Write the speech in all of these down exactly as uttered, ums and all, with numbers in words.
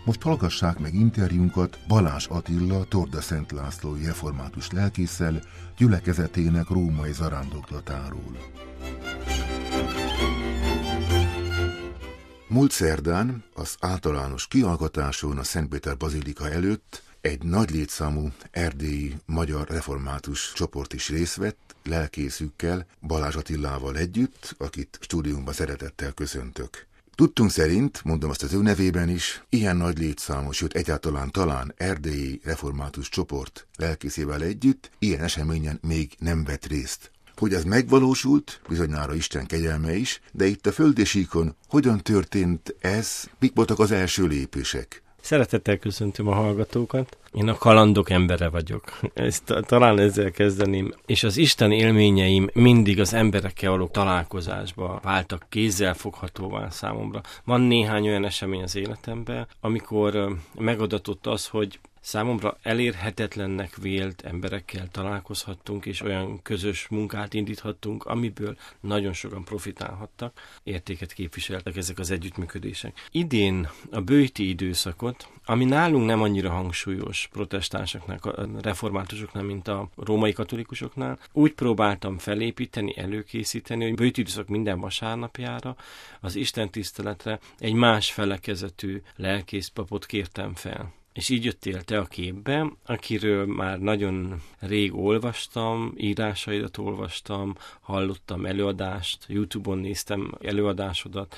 Most hallgassák meg interjúnkat Balázs Attila Torda Szent Lászlói református lelkésszel, gyülekezetének római zarándoklatáról. Múlt szerdán az általános kihallgatáson a Szentpéter bazilika előtt egy nagy létszámú erdélyi magyar református csoport is részt vett, lelkészükkel, Balázs Attilával együtt, akit stúdiumban szeretettel köszöntök. Tudtunk szerint, mondom azt az ő nevében is, ilyen nagy létszámú, sőt egyáltalán talán erdélyi református csoport lelkészével együtt ilyen eseményen még nem vett részt. Hogy ez megvalósult, bizonyára Isten kegyelme is, de itt a földésíkon hogyan történt ez, mik voltak az első lépések? Szeretettel köszöntöm a hallgatókat. Én a kalandok embere vagyok. Ezt, talán ezzel kezdeném. És az Isten élményeim mindig az emberekkel való találkozásba váltak kézzelfoghatóvá számomra. Van néhány olyan esemény az életemben, amikor megadatott az, hogy számomra elérhetetlennek vélt emberekkel találkozhattunk, és olyan közös munkát indíthattunk, amiből nagyon sokan profitálhattak, értéket képviseltek ezek az együttműködések. Idén a bőti időszakot, ami nálunk nem annyira hangsúlyos protestánsoknál, reformátusoknál, mint a római katolikusoknál, úgy próbáltam felépíteni, előkészíteni, hogy bőti időszak minden vasárnapjára az istentiszteletre egy más felekezetű lelkészpapot kértem fel. És így jöttél te a képbe, akiről már nagyon rég olvastam, írásaidat olvastam, hallottam előadást, YouTube-on néztem előadásodat,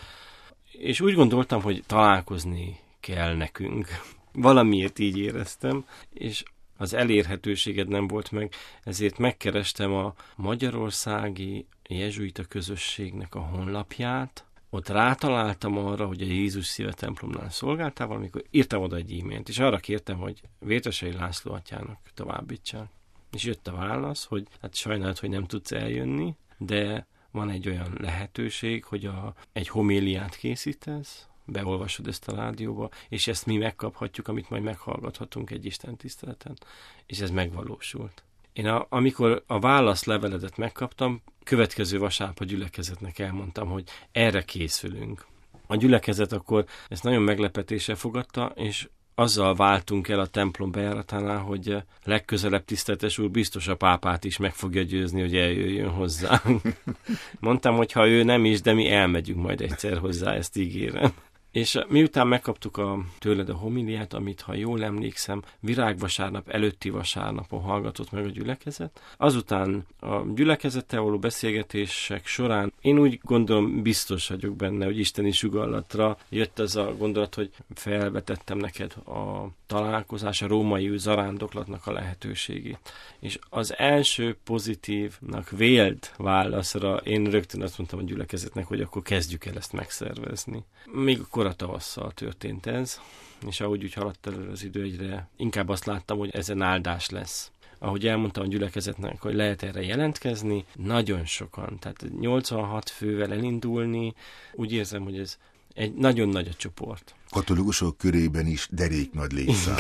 és úgy gondoltam, hogy találkozni kell nekünk. Valamiért így éreztem, és az elérhetőséged nem volt meg, ezért megkerestem a magyarországi jezsuita közösségnek a honlapját. Ott rátaláltam arra, hogy a Jézus Szíve templomnál szolgáltál, valamikor írtam oda egy e-mailt, és arra kértem, hogy Vértesei László atyának továbbítsák. És jött a válasz, hogy hát sajnálod, hogy nem tudsz eljönni, de van egy olyan lehetőség, hogy a, egy homéliát készítesz, beolvasod ezt a rádióba, és ezt mi megkaphatjuk, amit majd meghallgathatunk egy istentiszteleten. És ez megvalósult. Én a, amikor a válaszleveledet megkaptam, következő vasárnap a gyülekezetnek elmondtam, hogy erre készülünk. A gyülekezet akkor ezt nagyon meglepetéssel fogadta, és azzal váltunk el a templom bejáratánál, hogy legközelebb tiszteletes úr biztos a pápát is meg fogja győzni, hogy eljöjjön hozzánk. Mondtam, hogy ha ő nem is, de mi elmegyünk majd egyszer hozzá, ezt ígérem. És miután megkaptuk a, tőled a homiliát, amit, ha jól emlékszem, virágvasárnap előtti vasárnapon hallgatott meg a gyülekezet, azután a gyülekezettel való beszélgetések során én úgy gondolom, biztos vagyok benne, hogy isteni sugallatra jött az a gondolat, hogy felvetettem neked a találkozás, a római zarándoklatnak a lehetőségét. És az első pozitívnak vélt válaszra én rögtön azt mondtam a gyülekezetnek, hogy akkor kezdjük el ezt megszervezni. Még kora tavasszal történt ez, és ahogy úgy haladt előre az idő, egyre inkább azt láttam, hogy ezen áldás lesz. Ahogy elmondtam a gyülekezetnek, hogy lehet erre jelentkezni, nagyon sokan, tehát nyolcvanhat fővel elindulni, úgy érzem, hogy ez egy nagyon nagy a csoport. Katolikusok körében is derék nagy létszám.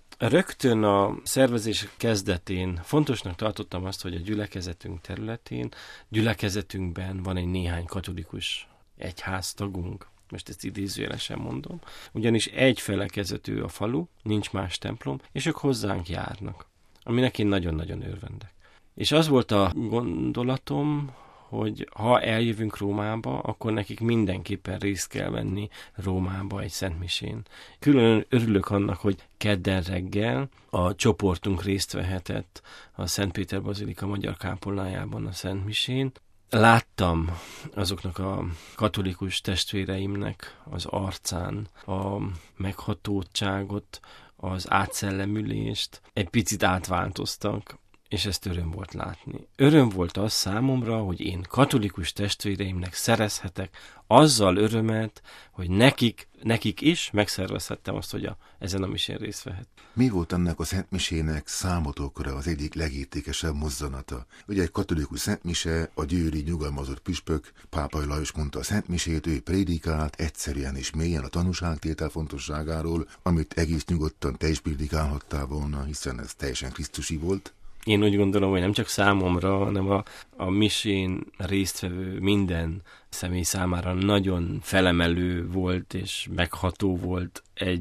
Rögtön a szervezés kezdetén fontosnak tartottam azt, hogy a gyülekezetünk területén, gyülekezetünkben van egy néhány katolikus egyháztagunk. Most ezt idézőjelesen mondom, ugyanis egy felekezetű a falu, nincs más templom, és ők hozzánk járnak, aminek én nagyon-nagyon örvendek. És az volt a gondolatom, hogy ha eljövünk Rómába, akkor nekik mindenképpen részt kell venni Rómába egy szentmisén. Külön örülök annak, hogy kedden reggel a csoportunk részt vehetett a Szentpéter bazilika magyar kápolnájában a szentmisén. Láttam azoknak a katolikus testvéreimnek az arcán a meghatódtságot, az átszellemülést, egy picit átváltoztak, és ezt öröm volt látni. Öröm volt az számomra, hogy én katolikus testvéreimnek szerezhetek azzal örömet, hogy nekik, nekik is megszervezhettem azt, hogy a, ezen a misén részt vehet. Mi volt annak a szentmisének számotokra az egyik legértékesebb mozzanata? Ugye egy katolikus szentmise, a győri nyugalmazott püspök, Pápai Lajos mondta a szentmisét, ő prédikált egyszerűen és mélyen a tanúságtétel fontosságáról, amit egész nyugodtan te is prédikálhattál volna, hiszen ez teljesen krisztusi volt. Én úgy gondolom, hogy nem csak számomra, hanem a, a misén résztvevő minden személy számára nagyon felemelő volt és megható volt egy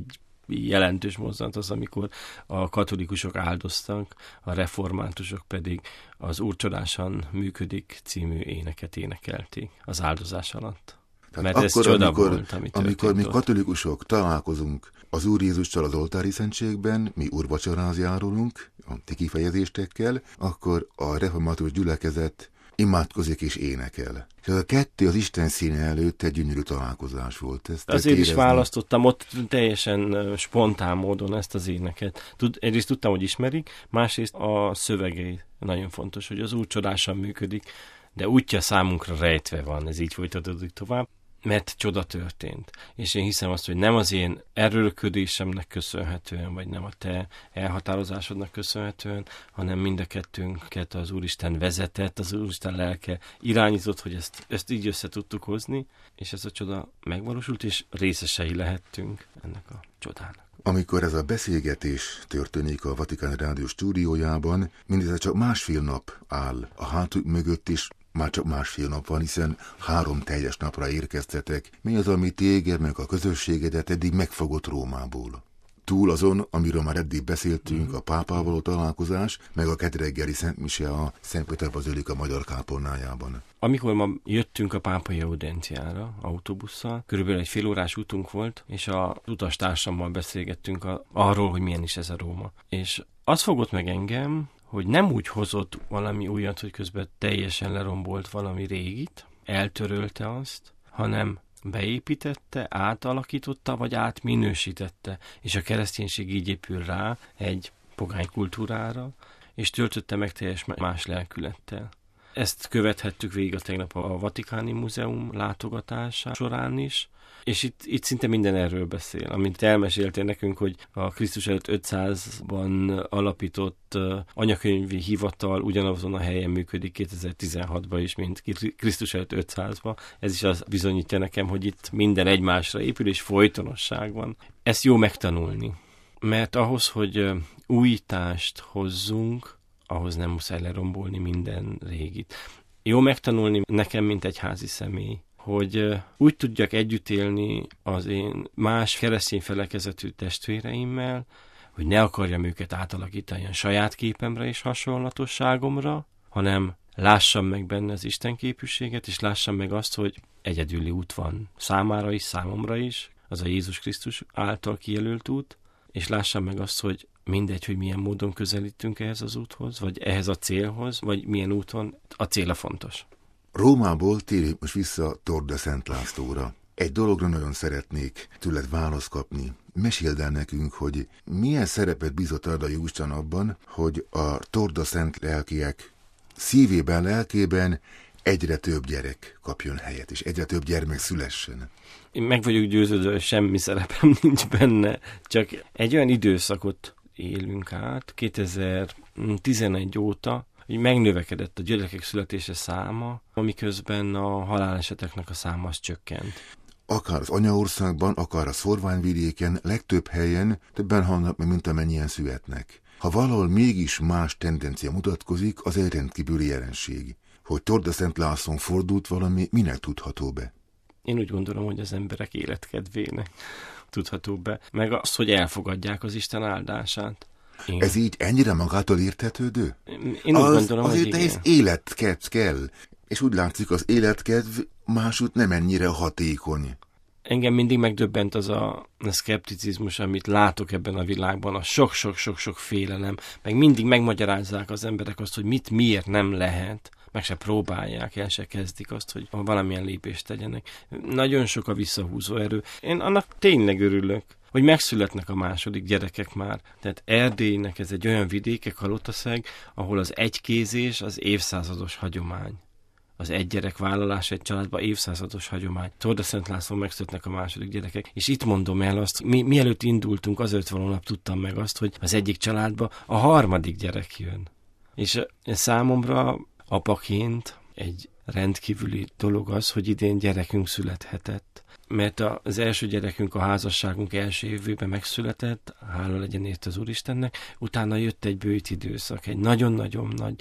jelentős mozzanat az, amikor a katolikusok áldoztak, a reformátusok pedig az Úr csodásan működik című éneket énekelték az áldozás alatt. Tehát Mert akkor, ez csoda amikor, volt, ami amikor mi ott. katolikusok találkozunk az Úr Jézussal az oltári szentségben, mi úrvacsorához járulunk, a ti kifejezéstekkel, akkor a református gyülekezet imádkozik és énekel. És ez a kettő az Isten színe előtt egy gyönyörű találkozás volt. Ezt Azért is választottam ott teljesen spontán módon ezt az éneket. Tud, egyrészt tudtam, hogy ismerik, másrészt a szövegei nagyon fontos, hogy az Úr csodásan működik, de útja számunkra rejtve van, ez így folytatódik tovább, mert csoda történt. És én hiszem azt, hogy nem az én erőlködésemnek köszönhetően, vagy nem a te elhatározásodnak köszönhetően, hanem mind a kettőnket az Úristen vezetett, az Úristen lelke irányított, hogy ezt, ezt így össze tudtuk hozni, és ez a csoda megvalósult, és részesei lehettünk ennek a csodának. Amikor ez a beszélgetés történik a Vatikán Rádió stúdiójában, mindez csak másfél nap áll a hátuk mögött, és már csak másfél nap van, hiszen három teljes napra érkeztetek. Mi az, ami téged, meg a közösségedet eddig megfogott Rómából? Túl azon, amiről már eddig beszéltünk, a pápával való találkozás, meg a kedreggeli Szent Mise a Szentpéter Bazilika magyar kápolnájában. Amikor ma jöttünk a pápai audienciára autóbusszal, körülbelül egy fél órás útunk volt, és a utastársammal beszélgettünk a, arról, hogy milyen is ez a Róma. És az fogott meg engem, hogy nem úgy hozott valami újat, hogy közben teljesen lerombolt valami régit, eltörölte azt, hanem beépítette, átalakította, vagy átminősítette, és a kereszténység így épül rá egy pogány kultúrára, és töltötte meg teljes más lelkülettel. Ezt követhettük végig a tegnap a Vatikáni Múzeum látogatása során is, és itt, itt szinte minden erről beszél. Amint elmeséltél nekünk, hogy a Krisztus előtt ötszázban alapított uh, anyakönyvi hivatal ugyanazon a helyen működik kétezer-tizenhatban is, mint Krisztus előtt ötszázban. Ez is az bizonyítja nekem, hogy itt minden egymásra épül, és folytonosság van. Ezt jó megtanulni, mert ahhoz, hogy uh, újítást hozzunk, ahhoz nem muszáj lerombolni minden régit. Jó megtanulni nekem, mint egy házi személy, hogy úgy tudjak együtt élni az én más keresztény felekezetű testvéreimmel, hogy ne akarjam őket átalakítani a saját képemre és hasonlatosságomra, hanem lássam meg benne az Isten képűséget, és lássam meg azt, hogy egyedüli út van számára is, számomra is, az a Jézus Krisztus által kijelölt út, és lássam meg azt, hogy mindegy, hogy milyen módon közelítünk ehhez az úthoz, vagy ehhez a célhoz, vagy milyen úton, a cél a fontos. Rómából térjünk most vissza Tor de Szent Lászlóra. Egy dologra nagyon szeretnék tőled választ kapni. Meséld el nekünk, hogy milyen szerepet bízott ad a Jóisten abban, hogy a Tor de Szent lelkiek szívében, lelkében egyre több gyerek kapjon helyet, és egyre több gyermek szülessen. Én meg vagyok győződve, hogy semmi szerepem nincs benne, csak egy olyan időszakot élünk át, kétezer-tizenegy óta, hogy megnövekedett a gyerekek születése száma, amiközben a haláleseteknek a száma az csökkent. Akár az anyaországban, akár a szorványvidéken, legtöbb helyen többen halnak meg, mint amennyien születnek. Ha valahol mégis más tendencia mutatkozik, az egy rendkívüli jelenség. Hogy Tor de Szent Lászlón fordult valami, minek tudható be? Én úgy gondolom, hogy az emberek életkedvének tudható be, meg az, hogy elfogadják az Isten áldását. Igen. Ez így ennyire magától értetődő? Én úgy az, gondolom, azért hogy igen. Ez életkedv kell, és úgy látszik, az életkedv másút nem ennyire hatékony. Engem mindig megdöbbent az a, a szkepticizmus, amit látok ebben a világban, a sok-sok-sok-sok félelem, meg mindig megmagyarázzák az emberek azt, hogy mit miért nem lehet, meg se próbálják, el se kezdik azt, hogy valamilyen lépést tegyenek. Nagyon sok a visszahúzó erő. Én annak tényleg örülök, hogy megszületnek a második gyerekek már. Tehát Erdélynek ez egy olyan vidéke, Kalotaszeg, ahol az egykézés az évszázados hagyomány. Az egy gyerek vállalása egy családban évszázados hagyomány. Tor de Szent Lászlón megszületnek a második gyerekek. És itt mondom el azt, mi, mielőtt indultunk, azelőtt való nap tudtam meg azt, hogy az egyik családban a harmadik gyerek jön. És számomra apaként egy rendkívüli dolog az, hogy idén gyerekünk születhetett. Mert az első gyerekünk a házasságunk első évében megszületett, hála legyen érte az Úristennek, utána jött egy bőjt időszak, egy nagyon-nagyon nagy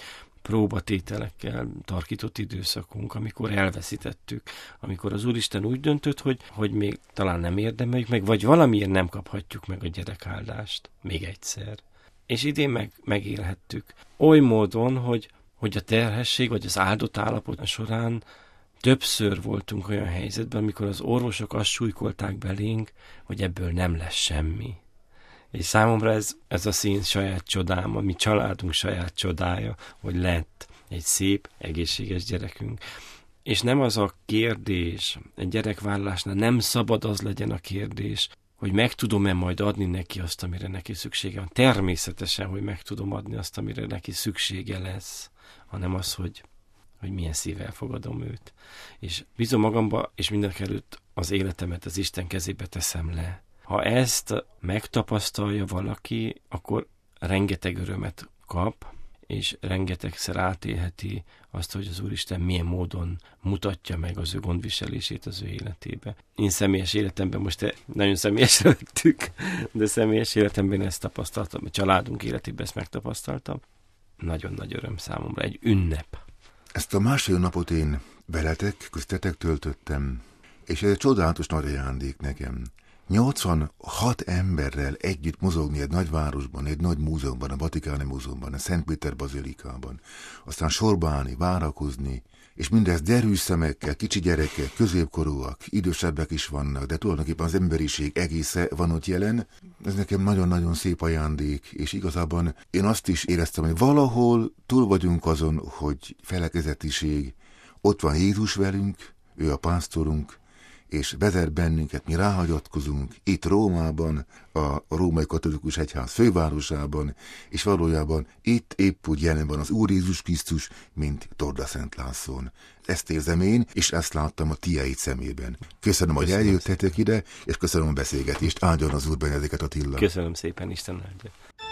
próbatételekkel tarkított időszakunk, amikor elveszítettük, amikor az Úristen úgy döntött, hogy, hogy még talán nem érdemeljük meg, vagy valamiért nem kaphatjuk meg a gyerekáldást még egyszer. És idén meg, megélhettük. Oly módon, hogy, hogy a terhesség, vagy az áldott állapot során többször voltunk olyan helyzetben, amikor az orvosok azt súlykolták belénk, hogy ebből nem lesz semmi. És számomra ez, ez a szín saját csodám, a mi családunk saját csodája, hogy lett egy szép, egészséges gyerekünk. És nem az a kérdés, egy gyerekvállalásnál nem szabad az legyen a kérdés, hogy meg tudom-e majd adni neki azt, amire neki szüksége van. Természetesen, hogy meg tudom adni azt, amire neki szüksége lesz, hanem az, hogy, hogy milyen szívvel fogadom őt. És bízom magamba, és mindenekelőtt az életemet az Isten kezébe teszem le. Ha ezt megtapasztalja valaki, akkor rengeteg örömet kap, és rengetegszer átélheti azt, hogy az Úristen milyen módon mutatja meg az ő gondviselését az ő életébe. Én személyes életemben, most nagyon személyesre vettük, de személyes életemben ezt tapasztaltam, a családunk életében ezt megtapasztaltam. Nagyon nagy öröm számomra, egy ünnep. Ezt a másfél napot én veletek, köztetek töltöttem, és ez egy csodálatos nagy ajándék nekem. nyolcvanhat emberrel együtt mozogni egy nagyvárosban, egy nagy múzeumban, a Vatikáni Múzeumban, a Szentpéter Bazilikában, aztán sorba állni, várakozni, és mindez derűs szemekkel, kicsi gyerekek, középkorúak, idősebbek is vannak, de tulajdonképpen az emberiség egésze van ott jelen. Ez nekem nagyon-nagyon szép ajándék, és igazában én azt is éreztem, hogy valahol túl vagyunk azon, hogy felekezetiség, ott van Jézus velünk, ő a pásztorunk, és vezet bennünket, mi ráhagyatkozunk itt Rómában, a római katolikus egyház fővárosában, és valójában itt épp úgy jelen van az Úr Jézus Krisztus, mint Torda Szent Lászlón. Ezt érzem én, és ezt láttam a tiéd szemében. Köszönöm, hogy eljöttetek ide, és köszönöm a beszélgetést. Áldjon az Úr benneteket, Attila. Köszönöm szépen, Isten áldja.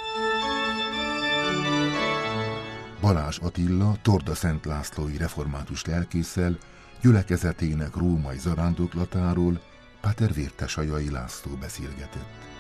Balázs Attila, Torda Szent Lászlói református lelkésszel, gyülekezetének római zarándoklatáról Páter Vértesajai László beszélgetett.